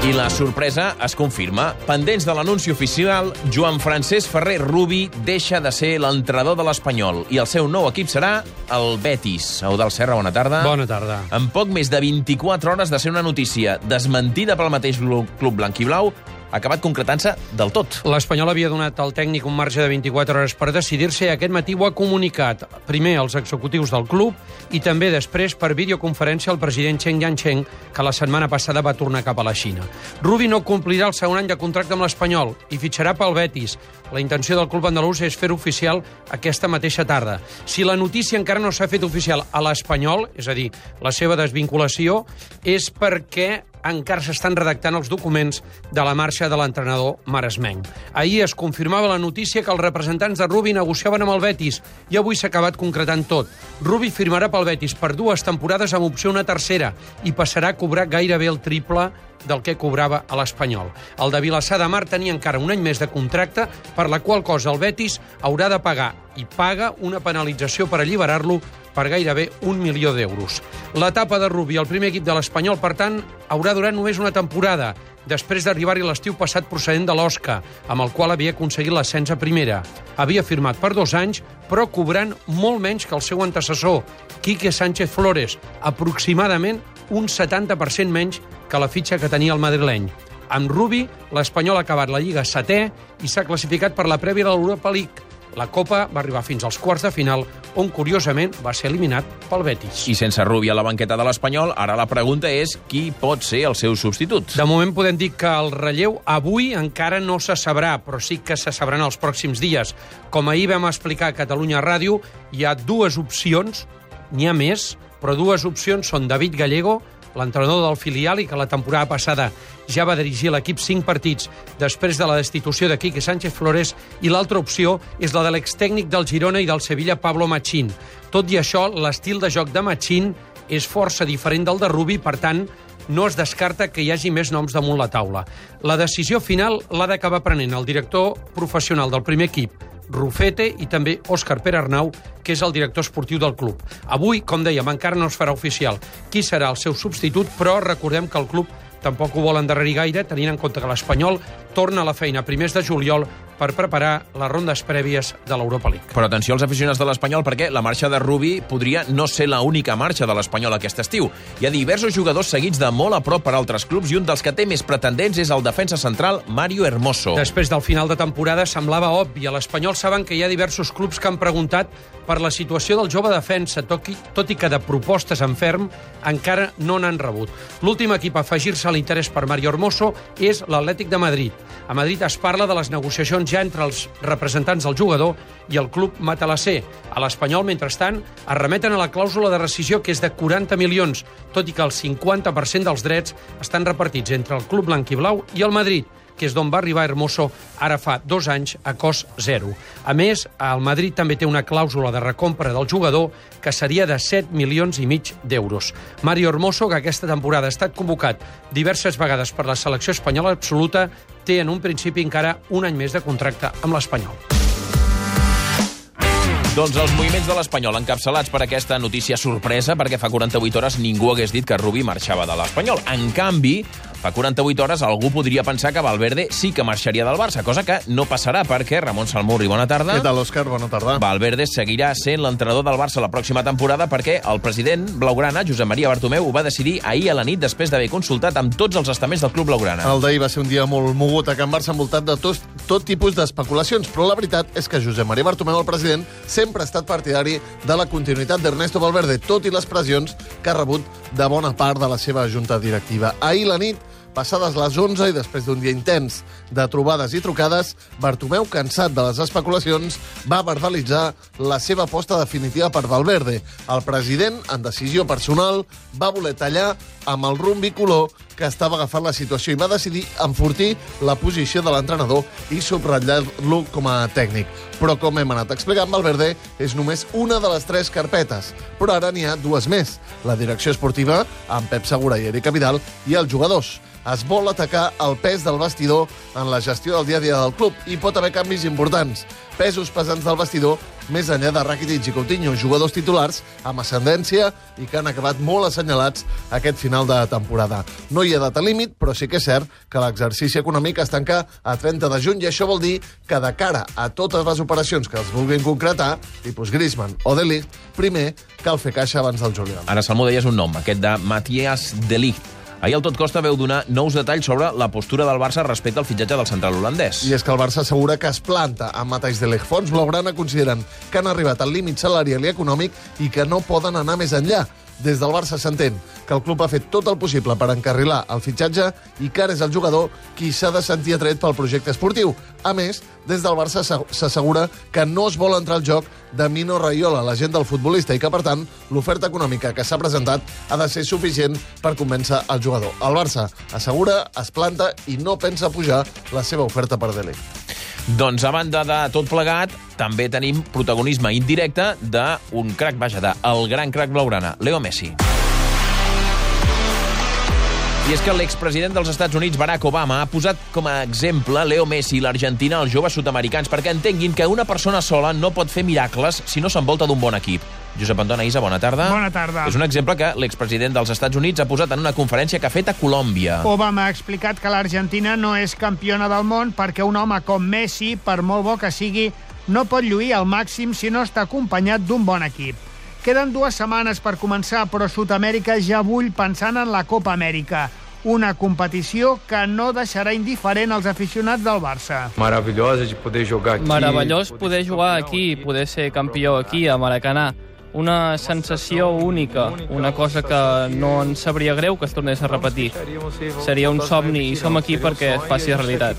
I la sorpresa es confirma. Pendents de l'anunci oficial, Joan Francesc Ferrer Rubi deixa de ser l'entrenador de l'Espanyol i el seu nou equip serà el Betis. Eudald Serra, bona tarda. Bona tarda. En poc més de 24 hores de ser una notícia desmentida pel mateix club blanquiblau, ha acabat concretant-se del tot. L'Espanyol havia donat al tècnic un marge de 24 hores per decidir-se i aquest matí ho ha comunicat. Primer als executius del club i també després per videoconferència al president Cheng Yancheng, que la setmana passada va tornar cap a la Xina. Rubi no complirà el segon any de contracte amb l'Espanyol i fitxarà pel Betis. La intenció del club andalús és fer-ho oficial aquesta mateixa tarda. Si la notícia encara no s'ha fet oficial a l'Espanyol, és a dir, la seva desvinculació, és perquè encara s'estan redactant els documents de la marxa de l'entrenador maresmenc. Ahir es confirmava la notícia que els representants de Rubi negociaven amb el Betis i avui s'ha acabat concretant tot. Rubi firmarà pel Betis per 2 temporades amb opció a una tercera i passarà a cobrar gairebé el triple del que cobrava a l'Espanyol. El de Vilassar de Mar tenia encara un any més de contracte, per la qual cosa el Betis haurà de pagar i paga una penalització per alliberar-lo per gairebé 1 milió d'euros. L'etapa de Rubi al primer equip de l'Espanyol, per tant, haurà durat només una temporada, després d'arribar-hi l'estiu passat procedent de l'Osca, amb el qual havia aconseguit l'ascens a primera. Havia firmat per 2 anys, però cobrant molt menys que el seu antecessor, Quique Sánchez Flores, aproximadament un 70% menys que la fitxa que tenia el madrileny. Amb Rubi, l'Espanyol ha acabat la Lliga 7è i s'ha classificat per la prèvia de l'Europa League. La Copa va arribar fins als quarts de final, on, curiosament, va ser eliminat pel Betis. I sense Rubi a la banqueta de l'Espanyol, ara la pregunta és qui pot ser el seu substitut. De moment podem dir que el relleu avui encara no se sabrà, però sí que se sabrà en els pròxims dies. Com ahir vam explicar a Catalunya Ràdio, hi ha 2 opcions, n'hi ha més, però 2 opcions són David Gallego, l'entrenador del filial i que la temporada passada ja va dirigir l'equip 5 partits després de la destitució de Quique Sánchez Flores, i l'altra opció és la de l'extècnic del Girona i del Sevilla, Pablo Machín. Tot i això, l'estil de joc de Machín és força diferent del de Rubi, per tant, no es descarta que hi hagi més noms damunt la taula. La decisió final l'ha d'acabar prenent el director professional del primer equip, Rufete, i també Òscar Perarnau, que és el director esportiu del club. Avui, com dèiem, encara no es farà oficial qui serà el seu substitut, però recordem que el club tampoc ho vol endarrerir gaire, tenint en compte que l'Espanyol torna a la feina a primers de juliol per preparar les rondes prèvies de l'Europa League. Però atenció als aficionats de l'Espanyol, perquè la marxa de Rubi podria no ser l'única marxa de l'Espanyol aquest estiu. Hi ha diversos jugadors seguits de molt a prop per altres clubs i un dels que té més pretendents és el defensa central Mario Hermoso. Després del final de temporada semblava obvi. A l'Espanyol saben que hi ha diversos clubs que han preguntat per la situació del jove defensa, tot i que de propostes en ferm encara no n'han rebut. L'últim equip a afegir-se a l'interès per Mario Hermoso és l'Atlètic de Madrid. A Madrid es parla de les negociacions ja entre els representants del jugador i el club matalasser. A l'Espanyol, mentrestant, es remeten a la clàusula de rescisió, que és de 40 milions, tot i que el 50% dels drets estan repartits entre el club blanquiblau i el Madrid, que és d'on va arribar Hermoso ara fa 2 anys a cost zero. A més, el Madrid també té una clàusula de recompra del jugador que seria de 7,5 milions d'euros. Mario Hermoso, que aquesta temporada ha estat convocat diverses vegades per la selecció espanyola absoluta, té en un principi encara un any més de contracte amb l'Espanyol. Doncs els moviments de l'Espanyol encapçalats per aquesta notícia sorpresa, perquè fa 48 hores ningú hagués dit que Rubi marxava de l'Espanyol. En canvi, fa 48 hores algú podria pensar que Valverde sí que marxaria del Barça, cosa que no passarà perquè, Ramon Salmurri, bona tarda. Què tal, Òscar? Bona tarda. Valverde seguirà sent l'entrenador del Barça la pròxima temporada perquè el president blaugrana, Josep Maria Bartomeu, ho va decidir ahir a la nit després d'haver consultat amb tots els estaments del club blaugrana. El d'ahir va ser un dia molt mogut a Can Barça, envoltat de tot tipus d'especulacions, però la veritat és que Josep Maria Bartomeu, el president, sempre ha estat partidari de la continuïtat d'Ernesto Valverde, tot i les pressions que ha rebut de bona part de la seva junta directiva. Ahir la nit, passades les 11 i després d'un dia intens de trobades i trucades, Bartomeu, cansat de les especulacions, va verbalitzar la seva aposta definitiva per Valverde. El president, en decisió personal, va voler tallar amb el rumb bicolor que estava agafant la situació i va decidir enfortir la posició de l'entrenador i subratllar-lo com a tècnic. Però, com hem anat explicant, Valverde és només una de les 3 carpetes. Però ara n'hi ha 2 més. La direcció esportiva, amb Pep Segura i Eric Vidal, i els jugadors. es vol atacar el pes del vestidor en la gestió del dia a dia del club i pot haver canvis importants. Pesos pesants del vestidor més enllà de Rakitic i Coutinho, jugadors titulars amb ascendència i que han acabat molt assenyalats aquest final de temporada. No hi ha data límit, però sí que és cert que l'exercici econòmic es tanca a 30 de juny i això vol dir que de cara a totes les operacions que es vulguin concretar, tipus Griezmann o De Ligt, primer cal fer caixa abans del juliol. Ara, Salmó, deies un nom, aquest de Matthias De Ligt. Ahir el Tot Costa veu donar nous detalls sobre la postura del Barça respecte al fitxatge del central holandès. I és que el Barça assegura que es planta amb Matthijs de Ligt. Fons blaugrana consideren que han arribat al límit salarial i econòmic i que no poden anar més enllà. Des del Barça s'entén que el club ha fet tot el possible per encarrilar el fitxatge i que ara és el jugador qui s'ha de sentir atret pel projecte esportiu. A més, des del Barça s'assegura que no es vol entrar al joc de Mino Raiola, l'agent del futbolista, i que, per tant, l'oferta econòmica que s'ha presentat ha de ser suficient per convèncer el jugador. El Barça assegura, es planta i no pensa pujar la seva oferta per De Ligt. Doncs, a banda de tot plegat, també tenim protagonisme indirecte d'un crac, el gran crac blaugrana, Leo Messi. I és que l'expresident dels Estats Units, Barack Obama, ha posat com a exemple Leo Messi i l'Argentina als joves sud-americans perquè entenguin que una persona sola no pot fer miracles si no s'envolta d'un bon equip. Josep Antona, Isa, bona tarda. Bona tarda. És un exemple que l'expresident dels Estats Units ha posat en una conferència que ha fet a Colòmbia. Obama ha explicat que l'Argentina no és campiona del món perquè un home com Messi, per molt bo que sigui, no pot lluir al màxim si no està acompanyat d'un bon equip. Queden 2 setmanes per començar, però Sud-amèrica ja bull pensant en la Copa Amèrica, una competició que no deixarà indiferent als aficionats del Barça. Meravellosa de poder jugar aquí. Meravellós poder jugar aquí, poder ser campió aquí, a Maracanà. Una sensació única, una cosa que no ens sabria greu que es tornés a repetir. Seria un somni i som aquí perquè es faci realitat.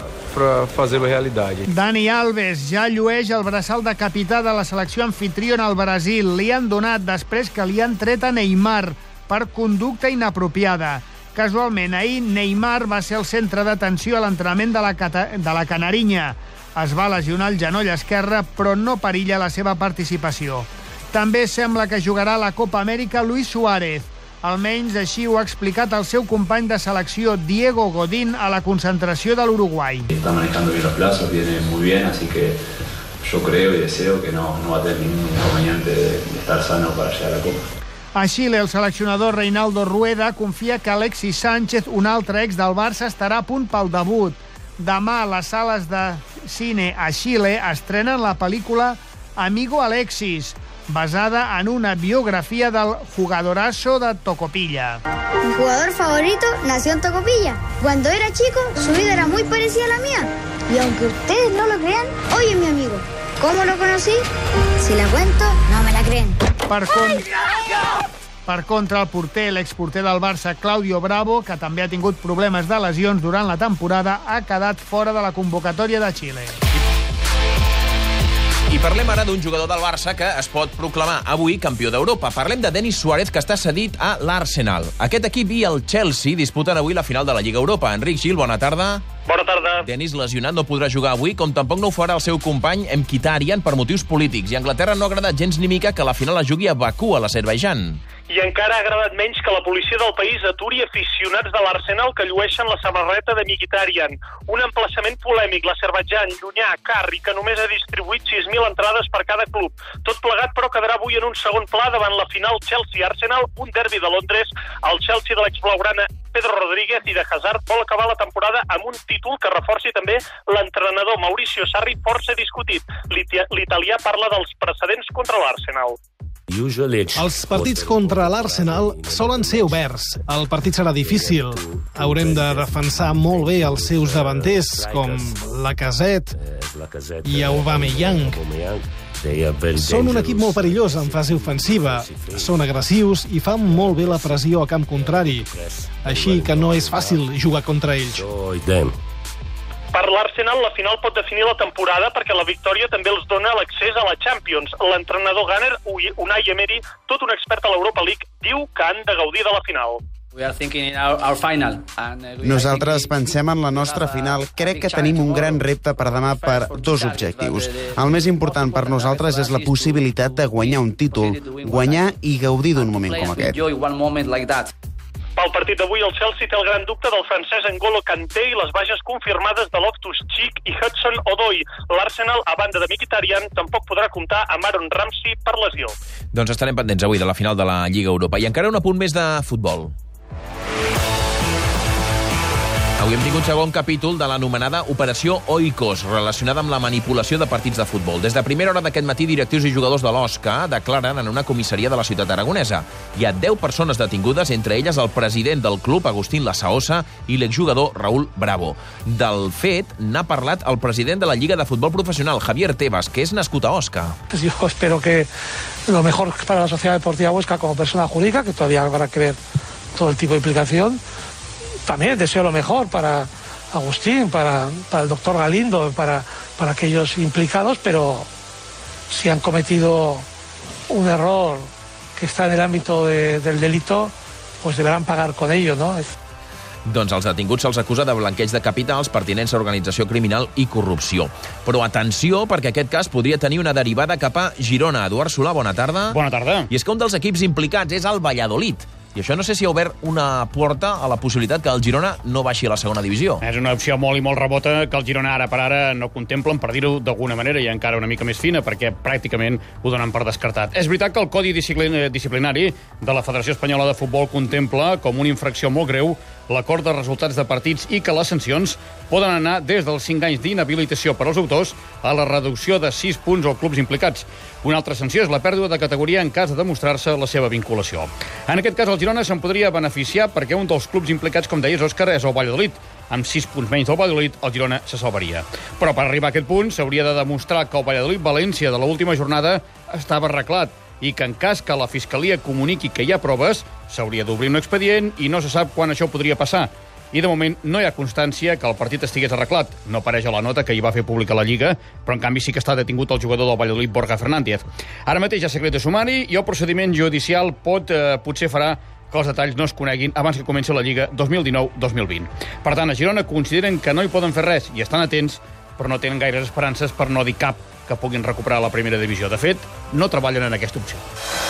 Dani Alves ja llueix el braçal de capità de la selecció anfitriona al Brasil. Li han donat després que li han tret a Neymar per conducta inapropiada. Casualment, ahir Neymar va ser el centre d'atenció a l'entrenament de la Canarinya. Es va lesionar el genoll esquerre, però no perilla la seva participació. També sembla que jugarà a la Copa Amèrica Luis Suárez. Almenys així ho ha explicat el seu company de selecció Diego Godín a la concentració de l'Uruguai. Está manejando bien los plazos, viene muy bien, así que yo creo y deseo que no va a tener ningún inconveniente de estar sano para llegar a la Copa. A Xile, el seleccionador Reinaldo Rueda confia que Alexis Sánchez, un altre ex del Barça, estarà a punt pel debut. Demà, a les sales de cine a Xile estrenen la pel·lícula Amigo Alexis, basada en una biografía del jugadorazo de Tocopilla. Mi jugador favorito nació en Tocopilla. Cuando era chico, su vida era muy parecida a la mía. Y aunque ustedes no lo crean, hoy es mi amigo. ¿Cómo lo conocí? Si la cuento, no me la creen. Per contra, el porter, l'exporter del Barça, Claudio Bravo, que també ha tingut problemes de lesions durant la temporada, ha quedat fora de la convocatòria de Xile. I parlem ara d'un jugador del Barça que es pot proclamar avui campió d'Europa. Parlem de Denis Suárez, que està cedit a l'Arsenal. Aquest equip i el Chelsea disputen avui la final de la Lliga Europa. Enric Gil, bona tarda. Bona tarda. Denis, lesionat, no podrà jugar avui, com tampoc no ho farà el seu company Mkhitaryan per motius polítics. I a Anglaterra no ha agradat gens ni mica que la final la jugui a Bakú, a l'Azerbaidjan. I encara ha agradat menys que la policia del país aturi aficionats de l'Arsenal que llueixen la samarreta de Mkhitaryan. Un emplaçament polèmic, l'Azerbaidjan, llunyà, car, i que només ha distribuït 6.000 entrades per cada club. Tot plegat, però, quedarà avui en un segon pla davant la final Chelsea-Arsenal, un derbi de Londres. El Chelsea de l'exblaugrana Pedro Rodríguez i de Hazard vol acabar la temporada amb un títol que reforci també l'entrenador Mauricio Sarri, força discutit. L'italià parla dels precedents contra l'Arsenal. Els partits contra l'Arsenal solen ser oberts. El partit serà difícil. Haurem de defensar molt bé els seus davanters, com Lacazette i Aubameyang. Són un equip molt perillós en fase ofensiva. Són agressius i fan molt bé la pressió a camp contrari. Així que no és fàcil jugar contra ells. Per l'Arsenal, la final pot definir la temporada perquè la victòria també els dona l'accés a la Champions. L'entrenador Gunner, Unai Emery, tot un expert a l'Europa League, diu que han de gaudir de la final. Nosaltres pensem en la nostra final. Crec que tenim un gran repte per demà per 2 objectius. El més important per nosaltres és la possibilitat de guanyar un títol, guanyar i gaudir d'un moment com aquest. Pel partit d'avui, el Chelsea té el gran dubte del francès N'Golo Kanté i les baixes confirmades de Loftus-Cheek i Hudson-Odoi. L'Arsenal, a banda de Mkhitaryan, tampoc podrà comptar amb Aaron Ramsey per lesió. Doncs estarem pendents avui de la final de la Lliga Europa. I encara un apunt més de futbol. Avui hem tingut segon capítol de l'anomenada Operació Oikos, relacionada amb la manipulació de partits de futbol. Des de primera hora d'aquest matí, directius i jugadors de l'Osca declaren en una comissaria de la ciutat aragonesa. Hi ha 10 persones detingudes, entre elles el president del club, Agustín Lasaosa, i l'exjugador Raúl Bravo. Del fet n'ha parlat el president de la Lliga de Futbol Professional, Javier Tebas, que és nascut a Osca. Yo espero que lo mejor para la Sociedad Deportiva Huesca como persona jurídica, que todavía habrá que ver todo el tipo de implicación. También deseo lo mejor para Agustín, para el doctor Galindo, para aquellos implicados, pero si han cometido un error que está en el ámbito del delito, pues deberán pagar con ello, ¿no? Doncs als detinguts se'ls acusa de blanqueig de capitals, pertinença a organització criminal i corrupció. Però atenció, perquè aquest cas podria tenir una derivada cap a Girona. Eduard Solà, bona tarda. Bona tarda. I és que un dels equips implicats és el Valladolid. I això no sé si ha obert una porta a la possibilitat que el Girona no baixi a la segona divisió. És una opció molt i molt rebota que el Girona ara per ara no contemplen, per dir-ho d'alguna manera, i encara una mica més fina, perquè pràcticament ho donen per descartat. És veritat que el Codi Disciplinari de la Federació Espanyola de Futbol contempla com una infracció molt greu l'acord de resultats de partits i que les sancions poden anar des dels 5 anys d'inhabilitació per als autors a la reducció de 6 punts als clubs implicats. Una altra sanció és la pèrdua de categoria en cas de demostrar-se la seva vinculació. En aquest cas, el Girona se'n podria beneficiar perquè un dels clubs implicats, com deies, Òscar, és el Valladolid. Amb 6 punts menys del Valladolid, el Girona se salvaria. Però per arribar a aquest punt s'hauria de demostrar que el Valladolid-València de l'última jornada estava arreglat i que en cas que la Fiscalia comuniqui que hi ha proves, s'hauria d'obrir un expedient i no se sap quan això podria passar. I de moment no hi ha constància que el partit estigués arreglat. No apareix a la nota que hi va fer pública la Lliga, però en canvi sí que està detingut el jugador del Valladolid, Borja Fernández. Ara mateix hi ha secret de sumari i el procediment judicial potser farà que els detalls no es coneguin abans que comenci la Lliga 2019-2020. Per tant, a Girona consideren que no hi poden fer res i estan atents, però no tenen gaires esperances, per no dir cap, que puguin recuperar la primera divisió. De fet, no treballen en aquesta opció.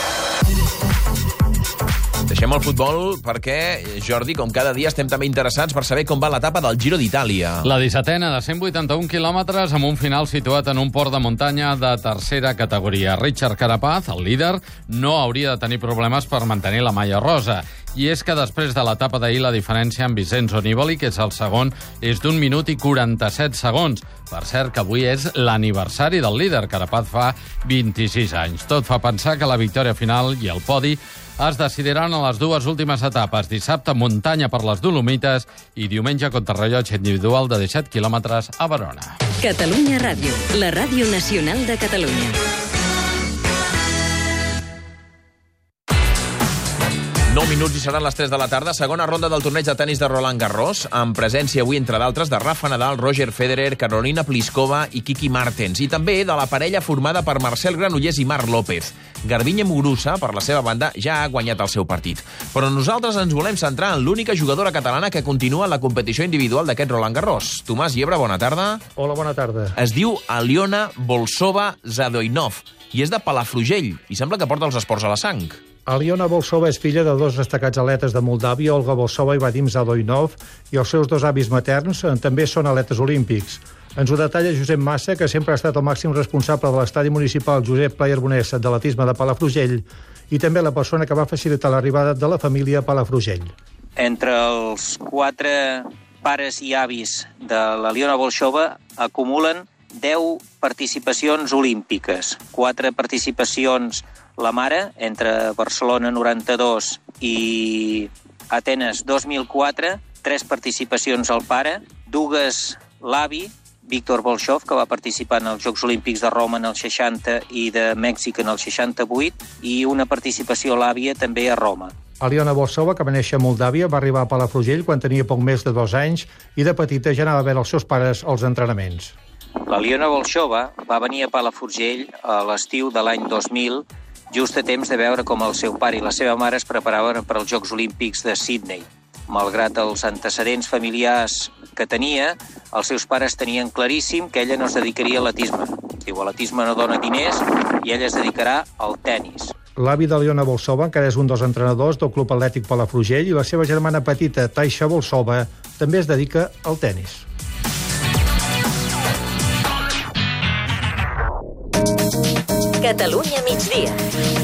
Deixem el futbol perquè, Jordi, com cada dia estem també interessats per saber com va l'etapa del Giro d'Itàlia. La 17a de 181 quilòmetres amb un final situat en un port de muntanya de tercera categoria. Richard Carapaz, el líder, no hauria de tenir problemes per mantenir la malla rosa. I és que després de l'etapa d'ahir la diferència amb Vincenzo Nibali, que és el segon, és d'1 minut i 47 segons. Per cert, que avui és l'aniversari del líder. Carapaz fa 26 anys. Tot fa pensar que la victòria final i el podi es decidiran a les dues últimes etapes. Dissabte, muntanya per les Dolomites i diumenge contrarrellotge individual de 17 quilòmetres a Verona. Catalunya Ràdio, la ràdio nacional de Catalunya. Minuts i seran les 3 de la tarda. Segona ronda del torneig de tenis de Roland Garros, amb presència avui, entre d'altres, de Rafa Nadal, Roger Federer, Carolina Pliskova i Kiki Martens. I també de la parella formada per Marcel Granollers i Marc López. Garbiñe Muguruza, per la seva banda, ja ha guanyat el seu partit. Però nosaltres ens volem centrar en l'única jugadora catalana que continua en la competició individual d'aquest Roland Garros. Tomàs Llebre, bona tarda. Hola, bona tarda. Es diu Aliona Bolsova Zadoinov i és de Palafrugell i sembla que porta els esports a la sang. Aliona Bolsova és filla de dos destacats atletes de Moldàvia, Olga Bolsova i Vadim Zadoinov, i els seus dos avis materns també són atletes olímpics. Ens ho detalla Josep Massa, que sempre ha estat el màxim responsable de l'estadi municipal Josep Pla i Arbonès d'atletisme de Palafrugell i també la persona que va facilitar l'arribada de la família a Palafrugell. Entre els 4 pares i avis de l'Aliona Bolsova acumulen 10 participacions olímpiques, 4 participacions la mare, entre Barcelona 92 i Atenes 2004, 3 participacions al pare, 2 l'avi, Víctor Bolshov, que va participar en els Jocs Olímpics de Roma en el 60 i de Mèxic en el 68, i una participació a l'àvia també a Roma. Aliona Bolsova, que va néixer a Moldàvia, va arribar a Palafrugell quan tenia poc més de 2 anys i de petita ja anava a veure els seus pares als entrenaments. L'Aliona Bolsova va venir a Palafrugell a l'estiu de l'any 2000, just a temps de veure com el seu pare i la seva mare es preparaven per als Jocs Olímpics de Sydney. Malgrat els antecedents familiars que tenia, els seus pares tenien claríssim que ella no es dedicaria a l'atletisme. Diu, l'atletisme no dona diners i ella es dedicarà al tennis. L'avi de Liona Bolsova encara és un dels entrenadors del Club Atlètic Palafrugell i la seva germana petita, Taisha Bolsova, també es dedica al tenis. Catalunya migdia.